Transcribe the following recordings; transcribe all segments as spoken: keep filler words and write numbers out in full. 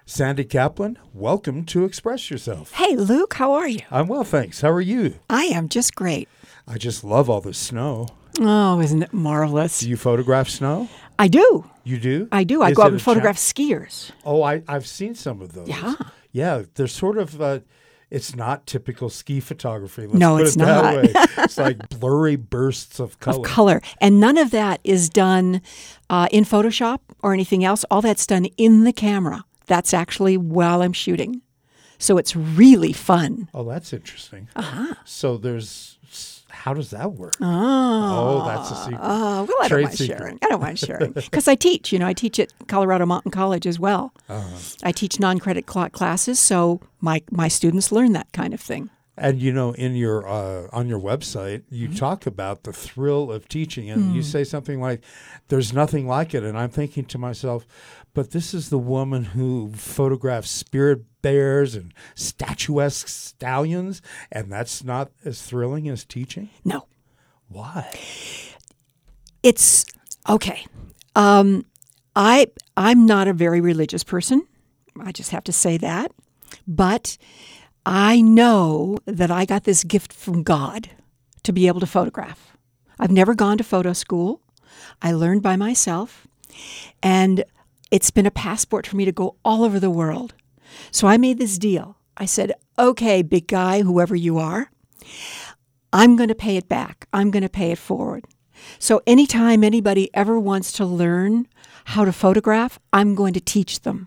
Sandy Kaplan, welcome to Express Yourself. Hey, Luke, how are you? I'm well, thanks. How are you? I am just great. I just love all this snow. Oh, isn't it marvelous? Do you photograph snow? I do. You do? I do. I Is go it out and a photograph cha- skiers. Oh, I, I've seen some of those. Yeah. Yeah, they're sort of, uh, it's not typical ski photography. Let's No, put it's it that not. way. It's like blurry bursts of color. Of color. And none of that is done uh, in Photoshop or anything else. All that's done in the camera. That's actually while I'm shooting. So it's really fun. Oh, that's interesting. Uh-huh. So there's, how does that work? Oh, Oh, that's a secret. Oh, well, I Trade don't mind secret. sharing. I don't mind sharing. Because I teach. You know, I teach at Colorado Mountain College as well. Uh-huh. I teach non-credit cl- classes, so my, my students learn that kind of thing. And you know, in your uh, on your website, you mm-hmm. talk about the thrill of teaching, and mm. you say something like, "There's nothing like it." And I'm thinking to myself, but this is the woman who photographs spirit bears and statuesque stallions, and that's not as thrilling as teaching? No. Why? It's okay. Um, I I'm not a very religious person. I just have to say that, but I know that I got this gift from God to be able to photograph. I've never gone to photo school. I learned by myself, and it's been a passport for me to go all over the world. So I made this deal. I said, okay, big guy, whoever you are, I'm going to pay it back. I'm going to pay it forward. So anytime anybody ever wants to learn how to photograph, I'm going to teach them.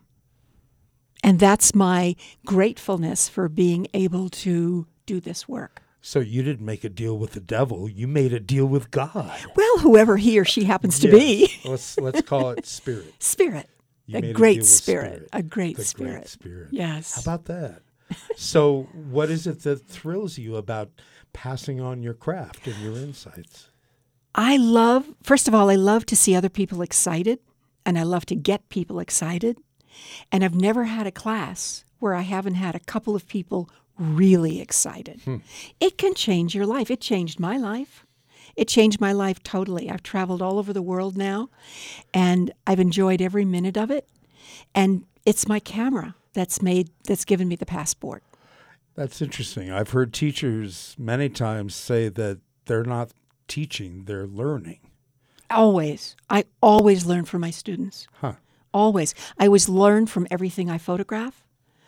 And that's my gratefulness for being able to do this work. So you didn't make a deal with the devil. You made a deal with God. Well, whoever he or she happens to yes. be. let's let's call it spirit. Spirit. You a great spirit. spirit. A great the spirit. Great spirit. Yes. How about that? So what is it that thrills you about passing on your craft and your insights? I love, first of all, I love to see other people excited, and I love to get people excited. And I've never had a class where I haven't had a couple of people really excited. Hmm. It can change your life. It changed my life. It changed my life totally. I've traveled all over the world now, and I've enjoyed every minute of it. And it's my camera that's made, that's given me the passport. That's interesting. I've heard teachers many times say that they're not teaching, they're learning. Always. I always learn from my students. Huh. Always. I always learn from everything I photograph.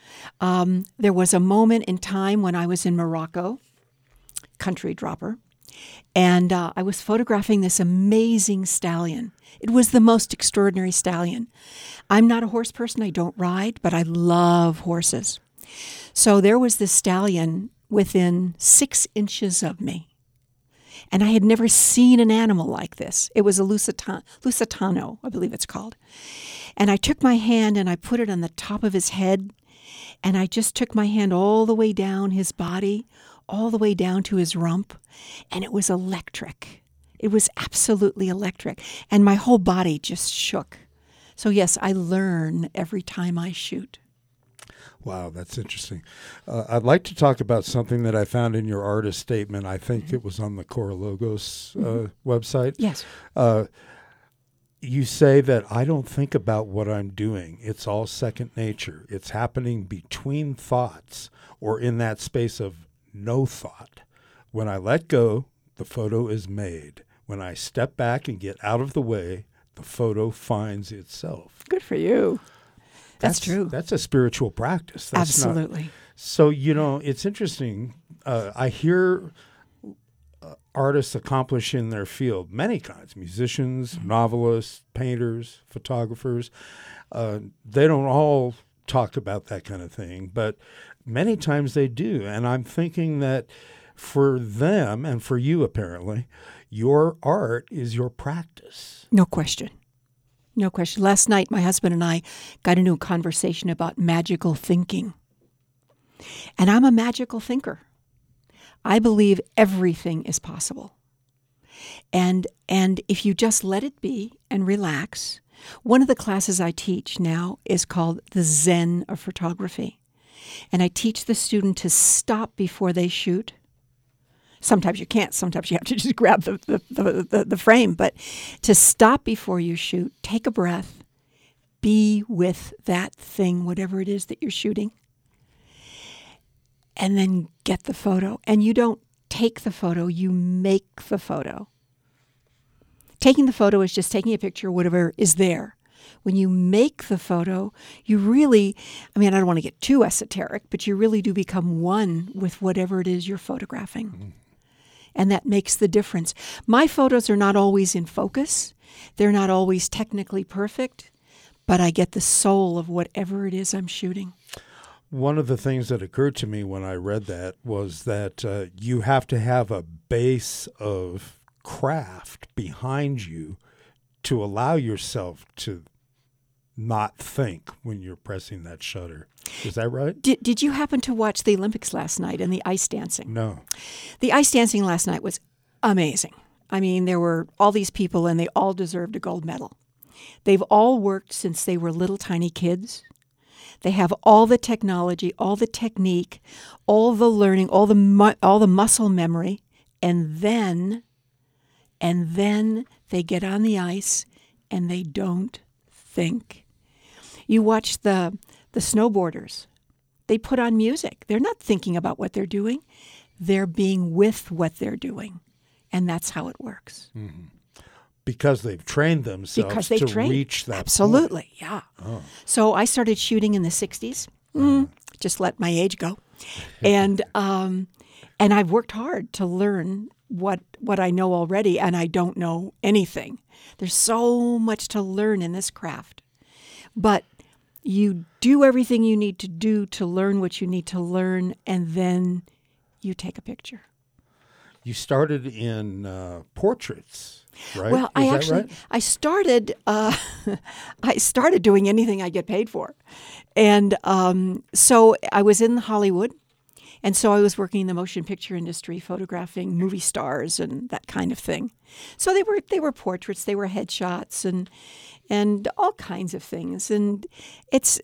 Um, there was a moment in time when I was in Morocco, country dropper, and uh, I was photographing this amazing stallion. It was the most extraordinary stallion. I'm not a horse person. I don't ride, but I love horses. So there was this stallion within six inches of me. And I had never seen an animal like this. It was a Lusitano, Lusitano, I believe it's called. And I took my hand and I put it on the top of his head, and I just took my hand all the way down his body, all the way down to his rump, and it was electric. It was absolutely electric, and my whole body just shook. So yes, I learn every time I shoot. Wow, that's interesting. Uh, I'd like to talk about something that I found in your artist statement. I think mm-hmm. it was on the Core Logos uh, mm-hmm. website. Yes. Uh, you say that I don't think about what I'm doing. It's all second nature. It's happening between thoughts or in that space of no thought. When I let go, the photo is made. When I step back and get out of the way, the photo finds itself. Good for you. That's, That's true. That's a spiritual practice. That's Absolutely. Not, so, you know, it's interesting. Uh, I hear uh, artists accomplish in their field many kinds, musicians, mm-hmm. novelists, painters, photographers. Uh, they don't all talk about that kind of thing, but many times they do. And I'm thinking that for them and for you, apparently, your art is your practice. No question. No question. Last night, my husband and I got into a conversation about magical thinking. And I'm a magical thinker. I believe everything is possible. And and if you just let it be and relax, one of the classes I teach now is called the Zen of Photography. And I teach the student to stop before they shoot. Sometimes you can't. Sometimes you have to just grab the, the, the, the, the frame. But to stop before you shoot, take a breath, be with that thing, whatever it is that you're shooting, and then get the photo. And you don't take the photo, you make the photo. Taking the photo is just taking a picture, whatever is there. When you make the photo, you really, I mean, I don't want to get too esoteric, but you really do become one with whatever it is you're photographing. Mm-hmm. And that makes the difference. My photos are not always in focus. They're not always technically perfect, but I get the soul of whatever it is I'm shooting. One of the things that occurred to me when I read that was that uh, you have to have a base of craft behind you to allow yourself to not think when you're pressing that shutter. Is that right? Did, did you happen to watch the Olympics last night and the ice dancing? No. The ice dancing last night was amazing. I mean, there were all these people and they all deserved a gold medal. They've all worked since they were little tiny kids. They have all the technology, all the technique, all the learning, all the mu- all the muscle memory, and then and then they get on the ice and they don't think. You watch the the snowboarders. They put on music. They're not thinking about what they're doing. They're being with what they're doing. And that's how it works. Mm-hmm. Because they've trained themselves because they've to trained. reach that Absolutely, point. yeah. Oh. So I started shooting in the sixties. Mm, uh-huh. Just let my age go. and um, and I've worked hard to learn what what I know already, and I don't know anything. There's so much to learn in this craft. But you do everything you need to do to learn what you need to learn, and then you take a picture. You started in uh, portraits, right? Well, Is I that actually right? I started uh, I started doing anything I get paid for, and um, so I was in Hollywood, and so I was working in the motion picture industry, photographing movie stars and that kind of thing. So they were they were portraits, they were headshots, and and all kinds of things. And it's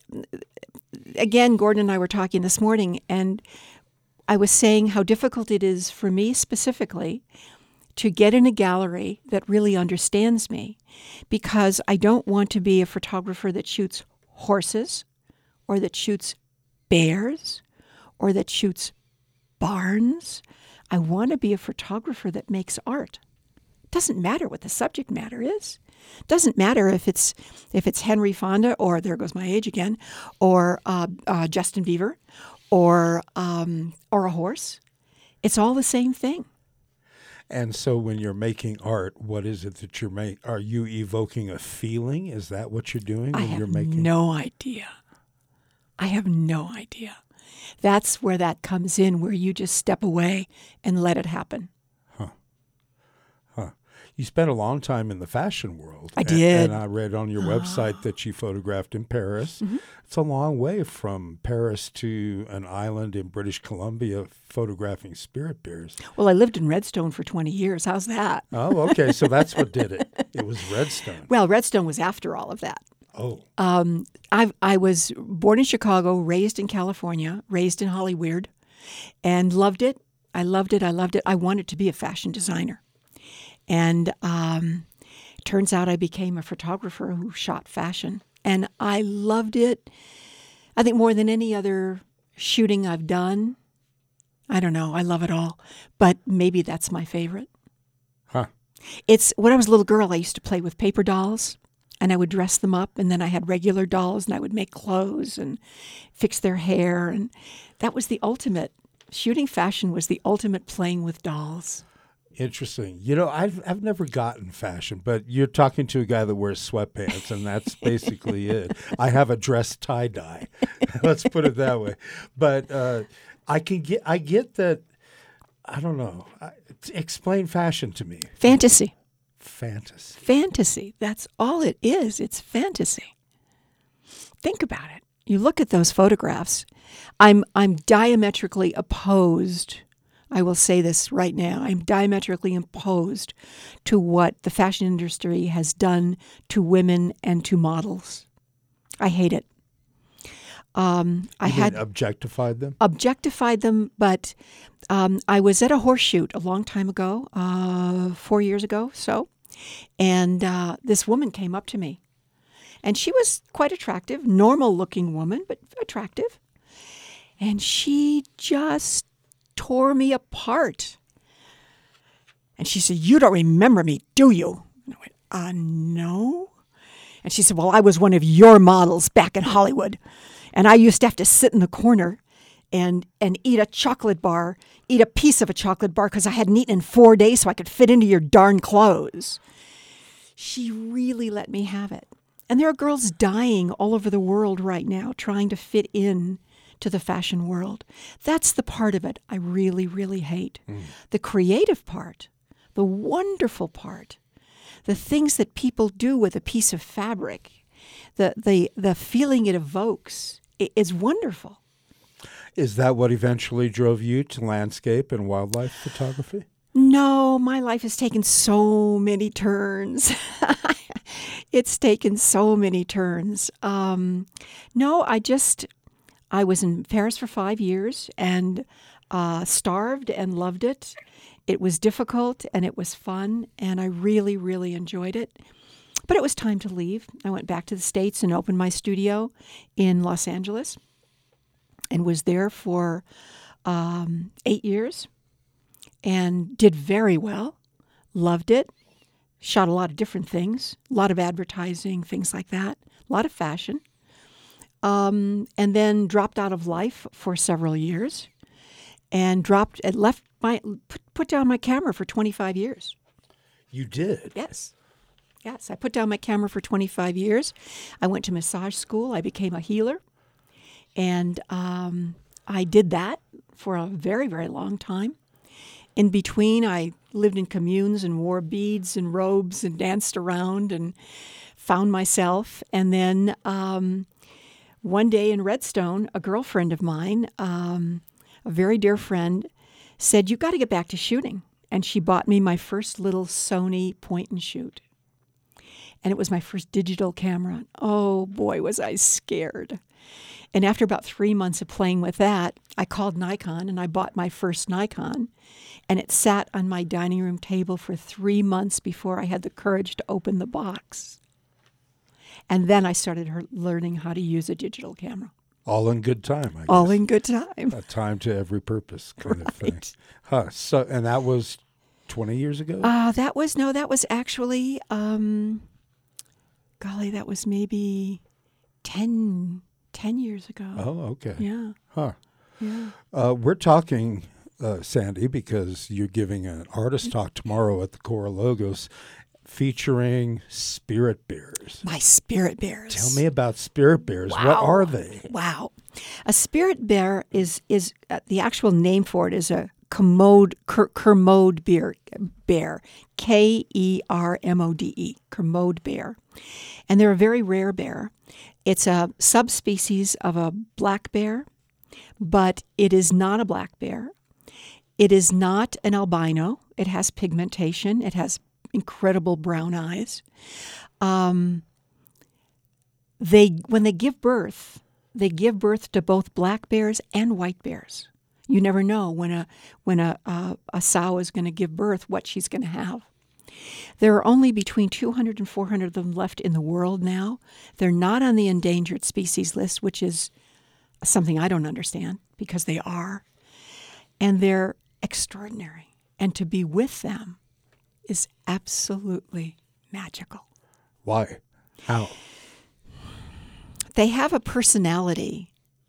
again, Gordon and I were talking this morning, and I was saying how difficult it is for me specifically to get in a gallery that really understands me, because I don't want to be a photographer that shoots horses or that shoots bears or that shoots barns. I want to be a photographer that makes art. Doesn't matter what the subject matter is. Doesn't matter if it's if it's Henry Fonda or, there goes my age again, or uh, uh, Justin Bieber, or um, or a horse. It's all the same thing. And so when you're making art, what is it that you're making? Are you evoking a feeling? Is that what you're doing when I have you're making? no idea. I have no idea. That's where that comes in, where you just step away and let it happen. Huh. Huh. You spent a long time in the fashion world. I and, did. And I read on your website that you photographed in Paris. Mm-hmm. It's a long way from Paris to an island in British Columbia photographing spirit bears. Well, I lived in Redstone for twenty years. How's that? Oh, okay. So that's what did it. It was Redstone. Well, Redstone was after all of that. Oh. Um, I I was born in Chicago, raised in California, raised in Hollywood, and loved it. I loved it. I loved it. I wanted to be a fashion designer. And um, turns out I became a photographer who shot fashion. And I loved it. I think more than any other shooting I've done. I don't know. I love it all. But maybe that's my favorite. Huh. It's when I was a little girl, I used to play with paper dolls. And I would dress them up, and then I had regular dolls, and I would make clothes and fix their hair. And that was the ultimate. Shooting fashion was the ultimate playing with dolls. Interesting. You know, I've I've never gotten fashion, but you're talking to a guy that wears sweatpants, and that's basically it. I have a dress tie-dye. Let's put it that way. But uh, I can get I get that. I don't know. I, explain fashion to me. Fantasy. Fantasy. Fantasy. That's all it is. It's fantasy. Think about it. You look at those photographs. I'm I'm diametrically opposed. I will say this right now. I'm diametrically opposed to what the fashion industry has done to women and to models. I hate it. Um, I You had mean objectified them. objectified them, but um, I was at a horse shoot a long time ago, uh, four years ago, so. And uh, this woman came up to me, And she was quite attractive, normal-looking woman, but attractive. And she just tore me apart. And she said, "You don't remember me, do you?" And I went, uh, no. And she said, "Well, I was one of your models back in Hollywood. And I used to have to sit in the corner and and eat a chocolate bar, eat a piece of a chocolate bar because I hadn't eaten in four days so I could fit into your darn clothes." She really let me have it. And there are girls dying all over the world right now trying to fit in to the fashion world. That's the part of it I really, really hate. Mm. The creative part, the wonderful part, the things that people do with a piece of fabric, the the the feeling it evokes is wonderful. Is that what eventually drove you to landscape and wildlife photography? No, my life has taken so many turns. It's taken so many turns. Um, no, I just, I was in Paris for five years and uh, starved and loved it. It was difficult and it was fun, and I really, really enjoyed it. But it was time to leave. I went back to the States and opened my studio in Los Angeles and was there for um, eight years and did very well, loved it, shot a lot of different things, a lot of advertising, things like that, a lot of fashion, um, and then dropped out of life for several years and dropped and left my put, put down my camera for twenty-five years. You did? Yes. Yes, I put down my camera for twenty-five years. I went to massage school. I became a healer. And um, I did that for a very, very long time. In between, I lived in communes and wore beads and robes and danced around and found myself. And then um, one day in Redstone, a girlfriend of mine, um, a very dear friend, said, "You got to get back to shooting." And she bought me my first little Sony point and shoot. And it was my first digital camera. Oh, boy, was I scared. And after about three months of playing with that, I called Nikon and I bought my first Nikon. And it sat on my dining room table for three months before I had the courage to open the box. And then I started her learning how to use a digital camera. All in good time, I guess. All in good time. A time to every purpose kind Right. of thing. Huh. So, and that was twenty years ago? Uh, that was, no, that was actually, um, golly, that was maybe ten, ten years ago. Oh, okay. Yeah. Huh. Yeah. Uh, we're talking, uh, Sandy, because you're giving an artist talk tomorrow at the Cora Logos featuring spirit bears. My spirit bears. Tell me about spirit bears. Wow. What are they? Wow. A spirit bear is, is uh, the actual name for it is a Kermode, Ker, Kermode bear, bear, K E R M O D E, Kermode bear. And they're a very rare bear. It's a subspecies of a black bear, but it is not a black bear. It is not an albino. It has pigmentation. It has incredible brown eyes. Um, they when they give birth, they give birth to both black bears and white bears. You never know when a when a a, a sow is going to give birth what she's going to have. There are only between two hundred and four hundred of them left in the world now. They're not on the endangered species list, which is something I don't understand, because they are. And they're extraordinary. And to be with them is absolutely magical. Why? How? They have a personality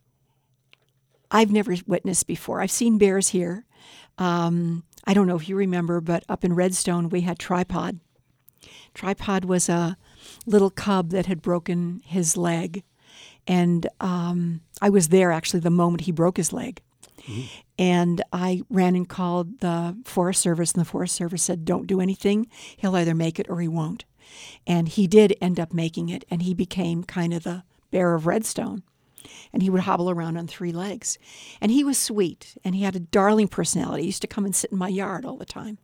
I've never witnessed before. I've seen bears here. Um, I don't know if you remember, but up in Redstone, we had Tripod. Tripod was a little cub that had broken his leg. And um, I was there, actually, the moment he broke his leg. Mm-hmm. And I ran and called the Forest Service, and the Forest Service said, "Don't do anything. He'll either make it or he won't." And he did end up making it, and he became kind of the bear of Redstone. And he would hobble around on three legs. And he was sweet, and he had a darling personality. He used to come and sit in my yard all the time.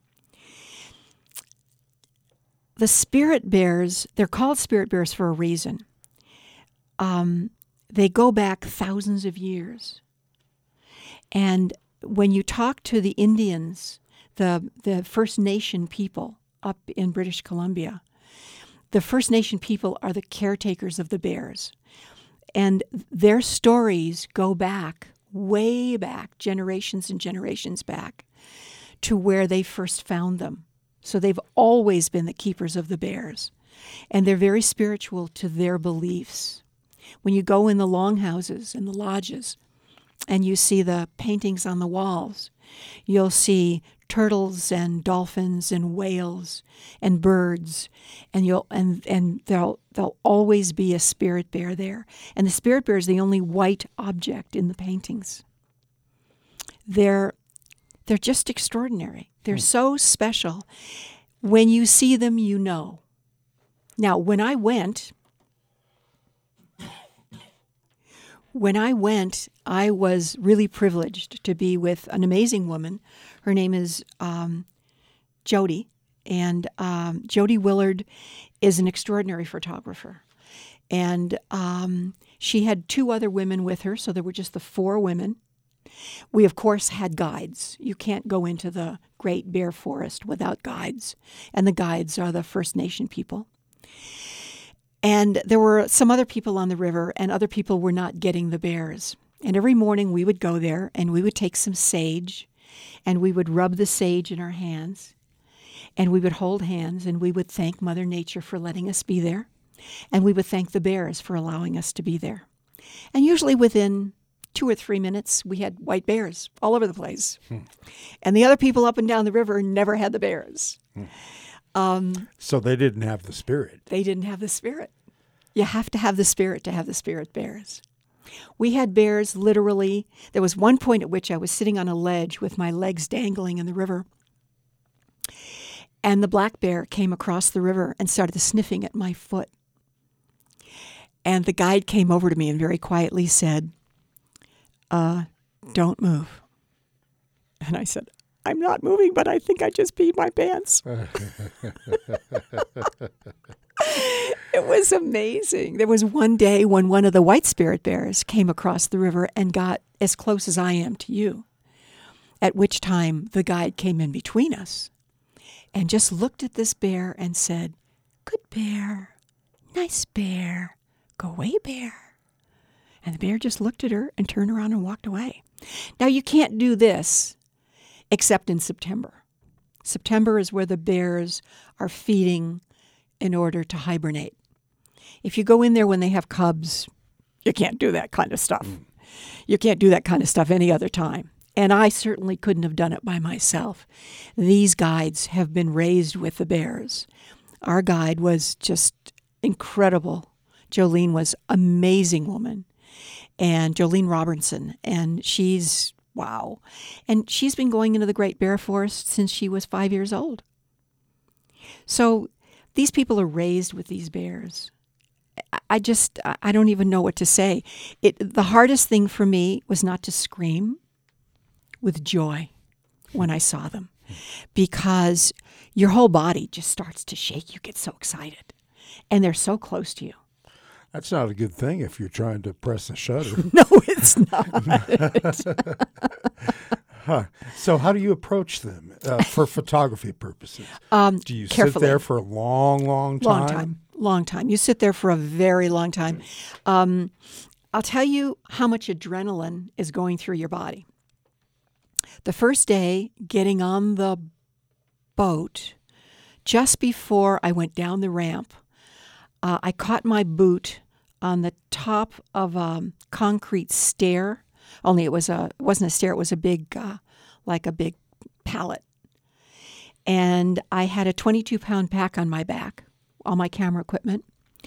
The spirit bears, they're called spirit bears for a reason. Um, they go back thousands of years. And when you talk to the Indians, the, the First Nation people up in British Columbia, the First Nation people are the caretakers of the bears. And their stories go back, way back, generations and generations back, to where they first found them. So they've always been the keepers of the bears. And they're very spiritual to their beliefs. When you go in the longhouses and the lodges and you see the paintings on the walls, you'll see turtles and dolphins and whales and birds, and you'll and and there'll there'll always be a spirit bear there. And the spirit bear is the only white object in the paintings. They're they're just extraordinary. They're mm. so special. When you see them, you know. Now, when I went, when I went, I was really privileged to be with an amazing woman. Her name is um, Jody, and um, Jody Willard is an extraordinary photographer. And um, she had two other women with her, so there were just the four women. We, of course, had guides. You can't go into the Great Bear Forest without guides, and the guides are the First Nation people. And there were some other people on the river, and other people were not getting the bears. And every morning we would go there, and we would take some sage, and we would rub the sage in our hands, and we would hold hands, and we would thank Mother Nature for letting us be there, and we would thank the bears for allowing us to be there. And usually within two or three minutes, we had white bears all over the place. Hmm. And the other people up and down the river never had the bears. Hmm. Um, so they didn't have the spirit. They didn't have the spirit. You have to have the spirit to have the spirit bears. We had bears literally. There was one point at which I was sitting on a ledge with my legs dangling in the river. And the black bear came across the river and started sniffing at my foot. And the guide came over to me and very quietly said, uh, don't move. And I said, I'm not moving, but I think I just peed my pants. It was amazing. There was one day when one of the white spirit bears came across the river and got as close as I am to you, at which time the guide came in between us and just looked at this bear and said, good bear, nice bear, go away, bear. And the bear just looked at her and turned around and walked away. Now, you can't do this except in September. September is where the bears are feeding in order to hibernate. If you go in there when they have cubs, you can't do that kind of stuff. Mm. You can't do that kind of stuff any other time. And I certainly couldn't have done it by myself. These guides have been raised with the bears. Our guide was just incredible. Jolene was an amazing woman. And Jolene Robertson, and she's wow. And she's been going into the Great Bear Forest since she was five years old. So these people are raised with these bears. I just, I don't even know what to say. It, the hardest thing for me was not to scream with joy when I saw them, because your whole body just starts to shake. You get so excited. And they're so close to you. That's not a good thing if you're trying to press a shutter. No, it's not. Huh. So how do you approach them uh, for photography purposes? Um, do you carefully. sit there for a long, long time? Long time. Long time. You sit there for a very long time. Um, I'll tell you how much adrenaline is going through your body. The first day, getting on the boat, just before I went down the ramp, uh, I caught my boot on the top of a concrete stair. Only it was a it wasn't a stair; it was a big, uh, like a big pallet. And I had a twenty-two pound pack on my back, all my camera equipment,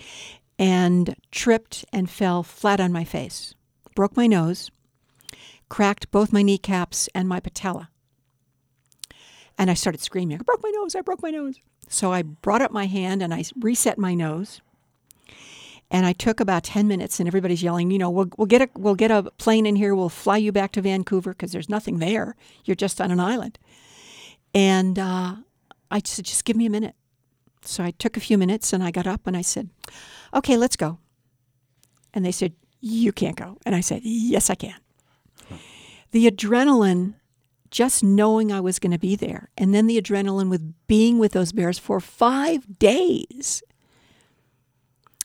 and tripped and fell flat on my face. Broke my nose, cracked both my kneecaps and my patella. And I started screaming, I broke my nose, I broke my nose. So I brought up my hand and I reset my nose. And I took about ten minutes, and everybody's yelling, you know, we'll, we'll get a we'll get a plane in here, we'll fly you back to Vancouver because there's nothing there. You're just on an island. And uh, I said, just give me a minute. So I took a few minutes, and I got up, and I said, okay, let's go. And they said, you can't go. And I said, yes, I can. The adrenaline, just knowing I was going to be there, and then the adrenaline with being with those bears for five days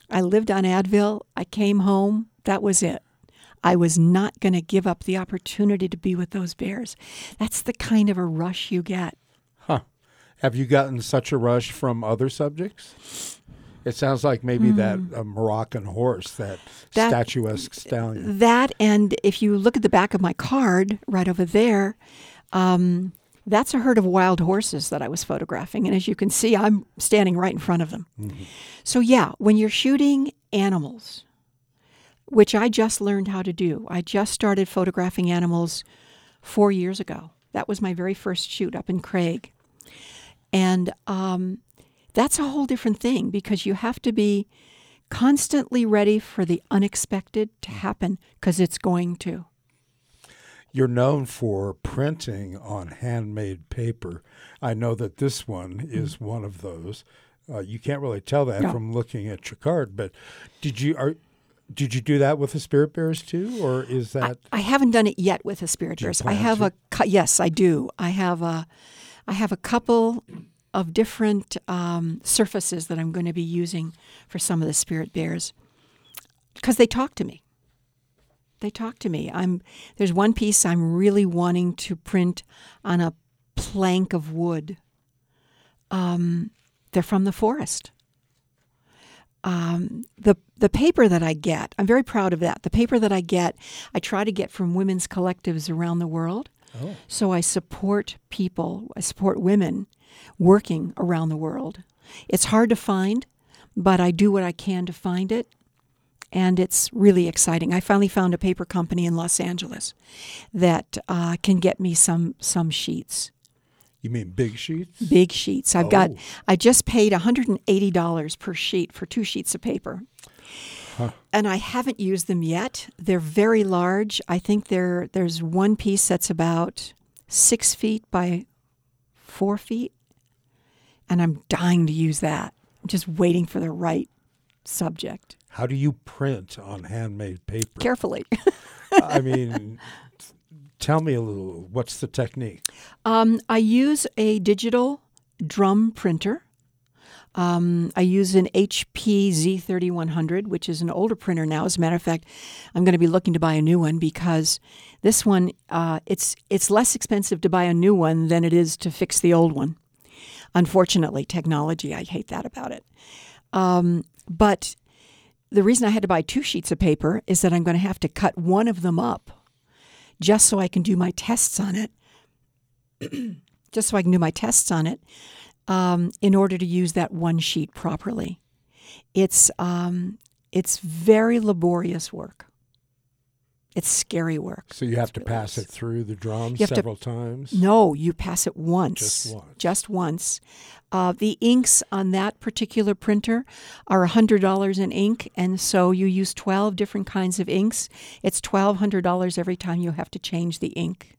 I lived on Advil. I came home. That was it. I was not going to give up the opportunity to be with those bears. That's the kind of a rush you get. Huh. Have you gotten such a rush from other subjects? It sounds like maybe mm. that uh, Moroccan horse, that, that statuesque stallion. That, and if you look at the back of my card right over there, um, that's a herd of wild horses that I was photographing. And as you can see, I'm standing right in front of them. Mm-hmm. So yeah, when you're shooting animals, which I just learned how to do, I just started photographing animals four years ago. That was my very first shoot up in Craig. And um, that's a whole different thing because you have to be constantly ready for the unexpected to happen because it's going to. You're known for printing on handmade paper. I know that this one is mm. one of those. Uh, you can't really tell that no. from looking at your card, but did you are did you do that with the Spirit Bears too, or is that? I, I haven't done it yet with the Spirit Bears. I have to? a yes, I do. I have a I have a couple of different um, surfaces that I'm going to be using for some of the Spirit Bears because they talk to me. They talk to me. I'm there's one piece I'm really wanting to print on a plank of wood. Um, they're from the forest. Um, the the paper that I get, I'm very proud of that. The paper that I get, I try to get from women's collectives around the world. Oh. So I support people, I support women working around the world. It's hard to find, but I do what I can to find it. And it's really exciting. I finally found a paper company in Los Angeles that uh, can get me some some sheets. You mean big sheets? Big sheets. I've oh. got. I just paid one hundred eighty dollars per sheet for two sheets of paper, huh. and I haven't used them yet. They're very large. I think there there's one piece that's about six feet by four feet, and I'm dying to use that. I'm just waiting for the right subject. How do you print on handmade paper? Carefully. I mean, tell me a little. What's the technique? Um, I use a digital drum printer. Um, I use an H P Z thirty-one hundred, which is an older printer now. As a matter of fact, I'm going to be looking to buy a new one because this one, uh, it's it's less expensive to buy a new one than it is to fix the old one. Unfortunately, technology, I hate that about it. Um, but the reason I had to buy two sheets of paper is that I'm going to have to cut one of them up just so I can do my tests on it, just so I can do my tests on it um, in order to use that one sheet properly. It's um, it's very laborious work. It's scary work. So you have to pass it through the drum several to, times? No, you pass it once. Just once. Just once. Uh, the inks on that particular printer are one hundred dollars in ink, and so you use twelve different kinds of inks. It's twelve hundred dollars every time you have to change the ink.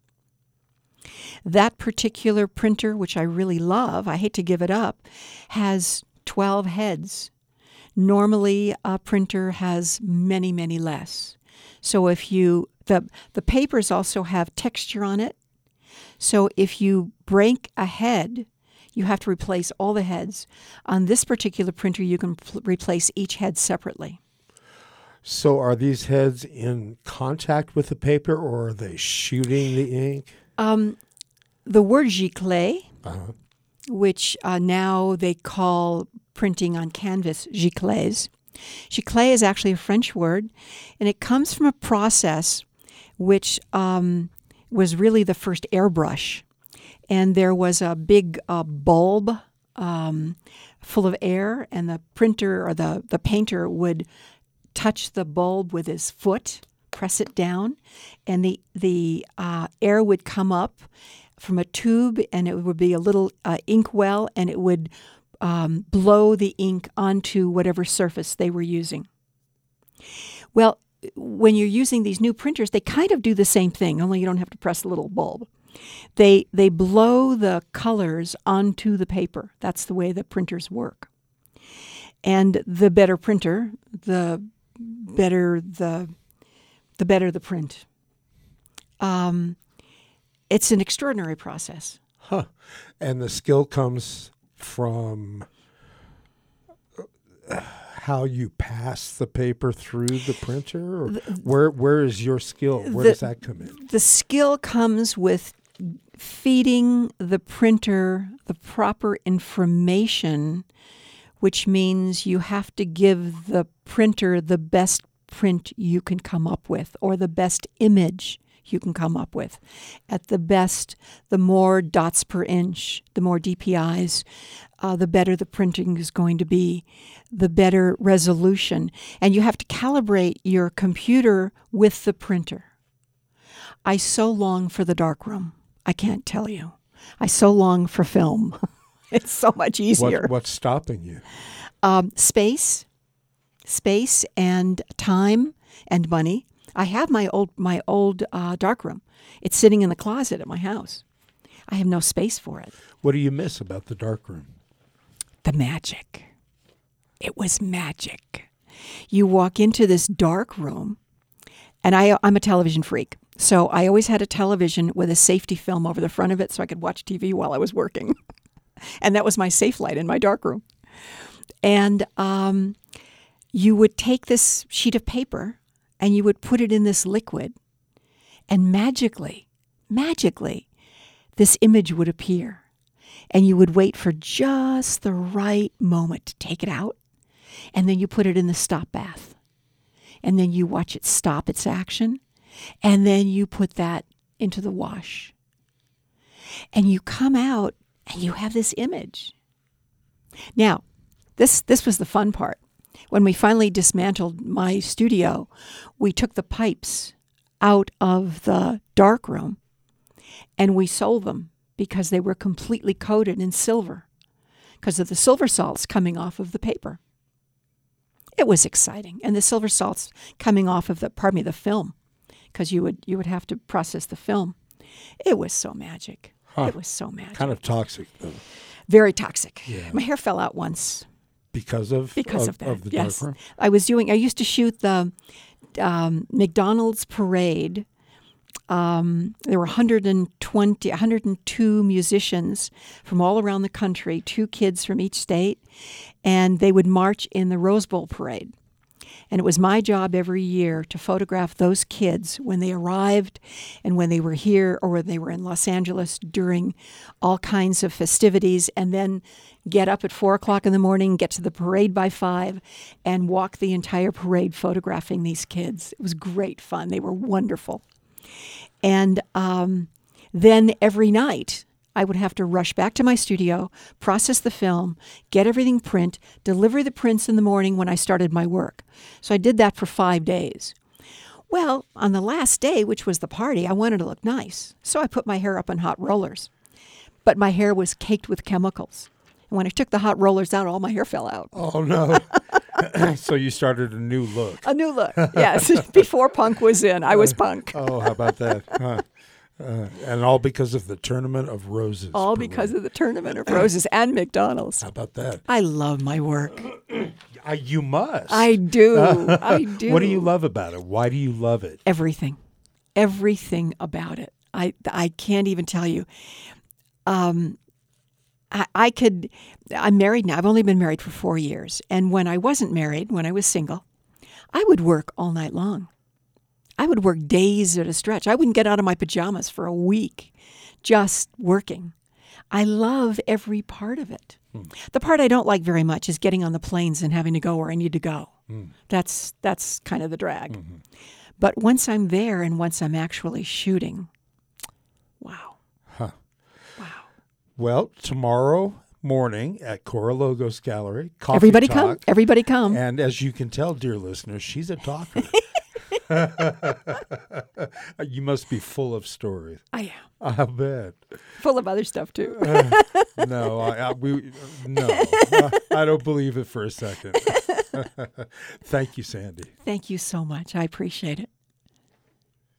That particular printer, which I really love, I hate to give it up, has twelve heads. Normally, a printer has many, many less. So if you, the, the papers also have texture on it. So if you break a head, you have to replace all the heads. On this particular printer, you can pl- replace each head separately. So are these heads in contact with the paper, or are they shooting the ink? Um, the word giclée, uh-huh. which uh, now they call printing on canvas giclées. Giclée is actually a French word, and it comes from a process which um, was really the first airbrush. And there was a big uh, bulb um, full of air, and the printer or the, the painter would touch the bulb with his foot, press it down, and the, the uh, air would come up from a tube, and it would be a little uh, ink well, and it would Um, blow the ink onto whatever surface they were using. Well, when you're using these new printers, they kind of do the same thing, only you don't have to press the little bulb. They they blow the colors onto the paper. That's the way the printers work. And the better printer, the better the the better the print. Um, it's an extraordinary process. Huh. And the skill comes from uh, how you pass the paper through the printer? Or The- where where is your skill? Where the- does that come in? The skill comes with feeding the printer the proper information, which means you have to give the printer the best print you can come up with, or the best image you can come up with. At the best, the more dots per inch, the more D P Is, uh, the better the printing is going to be, the better resolution. And you have to calibrate your computer with the printer. I so long for the darkroom. I can't tell you. I so long for film. It's so much easier. What, what's stopping you? Um, space, space and time and money. I have my old my old uh, darkroom. It's sitting in the closet at my house. I have no space for it. What do you miss about the darkroom? The magic. It was magic. You walk into this dark room, and I, I'm a television freak. So I always had a television with a safety film over the front of it so I could watch T V while I was working. And that was my safe light in my darkroom. And um, you would take this sheet of paper and you would put it in this liquid, and magically, magically, this image would appear. And you would wait for just the right moment to take it out, and then you put it in the stop bath. And then you watch it stop its action, and then you put that into the wash. And you come out, and you have this image. Now, this this was the fun part. When we finally dismantled my studio, we took the pipes out of the darkroom and we sold them because they were completely coated in silver because of the silver salts coming off of the paper. It was exciting. And the silver salts coming off of the, pardon me, the film, because you would you would have to process the film. It was so magic. Huh. It was so magic. Kind of toxic, though. Very toxic. Yeah. My hair fell out once. Because of Because of, of that, of the yes. darkroom? I was doing, I used to shoot the um, McDonald's parade. Um, there were one hundred twenty, one hundred two musicians from all around the country, two kids from each state, and they would march in the Rose Bowl parade. And it was my job every year to photograph those kids when they arrived and when they were here or when they were in Los Angeles during all kinds of festivities, and then get up at four o'clock in the morning, get to the parade by five, and walk the entire parade photographing these kids. It was great fun. They were wonderful. And um, then every night, I would have to rush back to my studio, process the film, get everything print, deliver the prints in the morning when I started my work. So I did that for five days. Well, on the last day, which was the party, I wanted to look nice. So I put my hair up on hot rollers. But my hair was caked with chemicals. And when I took the hot rollers out, all my hair fell out. Oh, no. So you started a new look. A new look, yes. Before punk was in, I was punk. Oh, how about that? Huh. Uh, and all because of the Tournament of Roses. All because of the Tournament of Roses and McDonald's. How about that? I love my work. Uh, you must. I do. I do. What do you love about it? Why do you love it? Everything. Everything about it. I I can't even tell you. Um, I, I could, I'm married now. I've only been married for four years. And when I wasn't married, when I was single, I would work all night long. I would work days at a stretch. I wouldn't get out of my pajamas for a week just working. I love every part of it. Hmm. The part I don't like very much is getting on the planes and having to go where I need to go. Hmm. That's that's kind of the drag. Mm-hmm. But once I'm there and once I'm actually shooting, wow. Huh. Wow. Well, tomorrow morning at Cora Logos Gallery, coffee Everybody talk. come. Everybody come. And as you can tell, dear listeners, she's a talker. You must be full of stories. I am. I bet. Full of other stuff, too. uh, no, I, I, we, no, I don't believe it for a second. Thank you, Sandy. Thank you so much. I appreciate it.